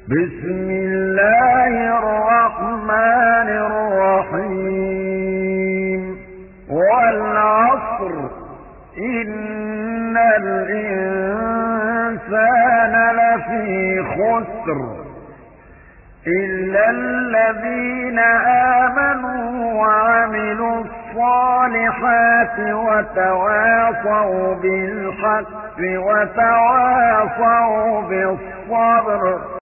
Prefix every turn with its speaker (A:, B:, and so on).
A: بسم الله الرحمن الرحيم والعصر إن الإنسان لفي خسر إلا الذين آمنوا وعملوا الصالحات وتواصوا بالحق وتواصوا بالصبر